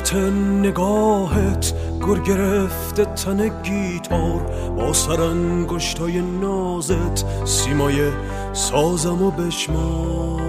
حرارت نگاهت گر گرفته تن گیتار، با سرانگشتای نازت سیمای سازمو بشمار.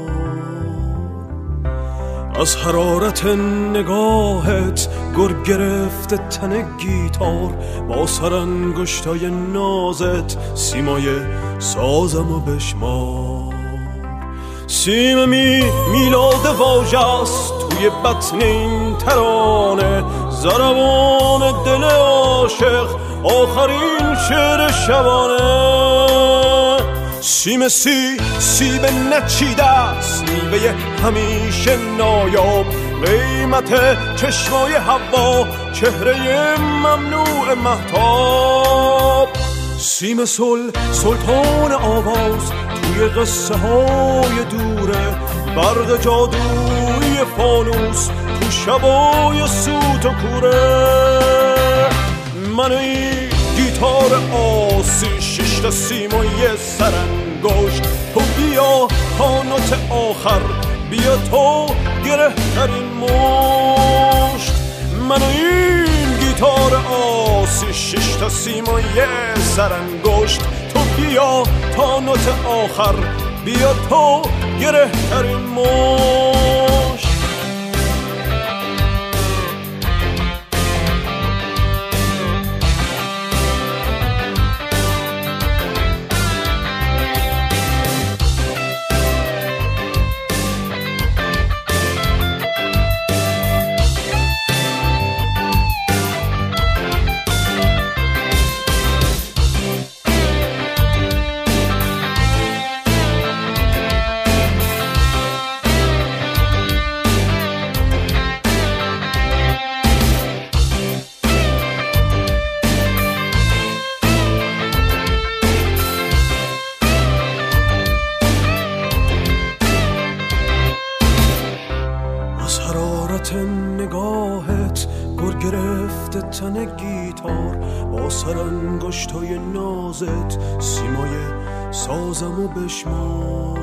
از حرارت نگاهت گر گرفته تن گیتار، با سرانگشتای نازت سیمای سازمو بشمار. سیم میلاد واژه‌ست توی بطن این ترانه، ضربان دل عاشق آخرین شعر شبانه. سیم سیب نچیده است میوه همیشه نایاب، قیمت چشمای حوا چهره ممنوع مهتاب. سیم سلطان آواز توی قصه های دوره، برق جادویی فانوس تو شبای سوت و کوره. من این گیتار آسی شش سیم و یه سرانگشت، تو بیا تا نوت آخر، بیا تو گره ترین مشت. من این گیتار آسی شش سیم و یه سرانگشت، تو بیا تا نوت آخر، بیا تو گره ترین مشت. نگاهت گر گرفته تن گیتار، با سرانگشتای نازت سیمای سازمو بشمار.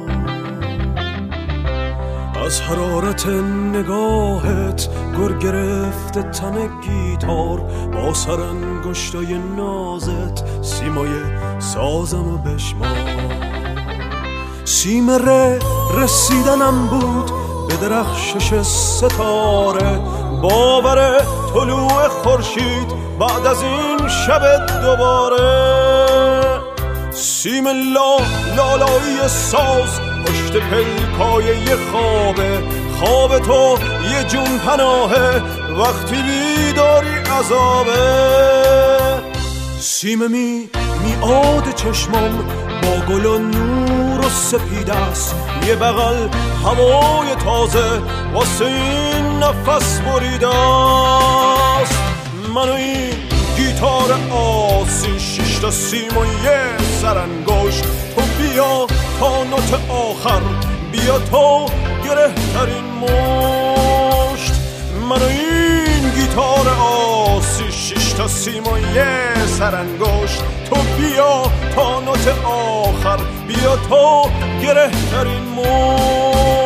از حرارت نگاهت گر گرفته تن گیتار، با سرانگشتای نازت سیمای سازمو بشمار. سیم رسیدنم بود به درخشش ستاره، باور طلوع خورشید بعد از این شب دوباره. سیم لالایی ساز پشت پلکای یه خوابه، خواب تو یه جون پناهه وقتی بیداری عذابه. سیم میعاد چشمام با گل و نور و سپید است، یه بغل هوای تازه واسه این نفس بریده است. من این گیتار آسی شش تا سیم و یه سرانگشت، تو بیا تا نوت آخر، بیا تو گره ترین مشت. من این گیتار آسی شش تا سیم و یه سرانگشت، تو بیا تا نوت آخر، بیا تو گره ترین مشت.